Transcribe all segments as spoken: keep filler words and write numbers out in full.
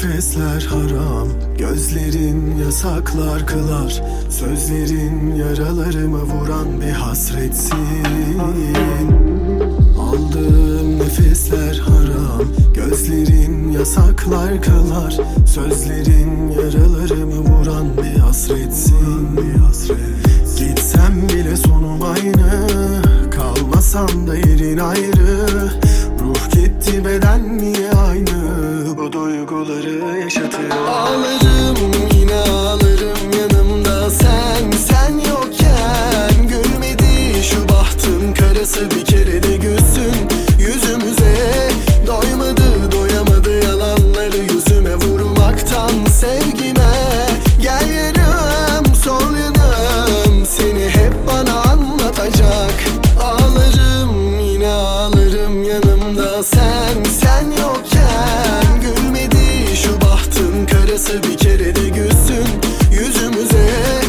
nefesler haram, gözlerin yasaklar kılar. Sözlerin yaralarımı vuran bir hasretsin. Aldığım nefesler haram, gözlerin yasaklar kılar. Sözlerin yaralarımı vuran bir hasretsin, bir hasret. Gitsem bile sonum aynı, kalmasam da yerin ayrı. Ruh gitti, beden niye aynı? Bu duyguları yaşatıyor. Ağlarım, yine ağlarım yanımda sen, sen yokken. Gülmedi şu bahtın karası, bir kere de gülsün yüzümüze. Doymadı, doyamadı yalanları yüzüme vurmaktan sevgime. Gel yanım, sol yanım, seni hep bana anlatacak. Ağlarım, yine ağlarım yanımda sen, sen yokken. Gülmedi şu bahtın karası, bir kere de gülsün yüzümüze.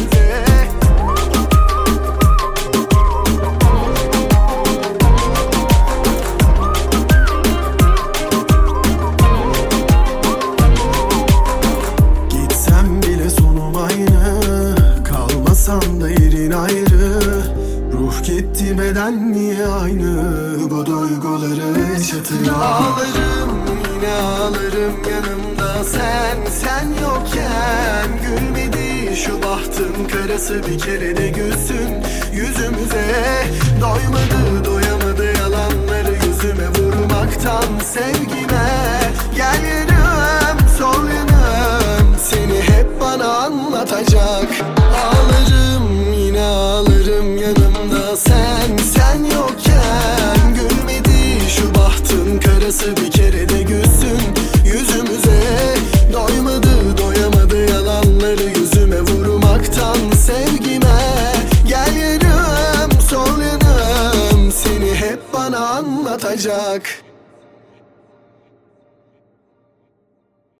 Gitsem bile sonum aynı, kalmasam da yerin ayrı. Ruh gitti, beden niye aynı? Bu duyguları yaşatıyor. Ağlarım, yine ağlarım yanımda sen, sen yokken. Gülmedi şu bahtın karası, bir kere de gülsün yüzümüze. Doymadı, doyamadı yalanları yüzüme vurmaktan sevgime. Gel yanım, sol yanım, seni hep bana anlatacak. Ağlarım, yine ağlarım yanımda sen, sen yokken. Gülmedi şu bahtın karası, bir kere de gülsün yüzümüze. Doymadı, doyamadı yalanları yüzüme vurmaktan sevgime. Gel yanım, sol yanım, seni hep bana anlatacak.